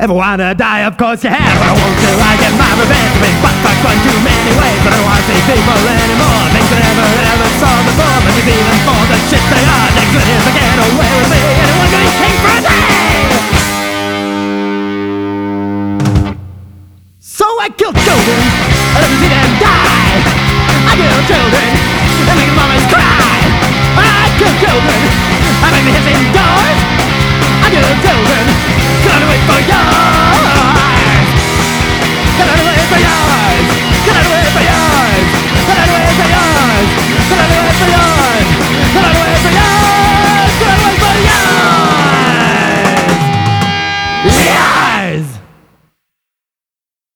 Ever wanna die? Of course you have. But I won't till I get my revenge. I've been butt-fucked one too many ways, but I don't wanna see people anymore. Things I never saw before. But you see them for the shit they are. Next minute they get away with me. Anyone gonna eat king for a day? So I killed children. I let me see them die. I kill children. I make mamas cry. I kill children. I make the hissing doors. I kill children. Gotta wait for yours. Gotta wait for yours. Gotta wait for yours. Gotta wait for yours. Gotta wait for yours. Gotta wait for yours. Gotta wait for yours. Yeah.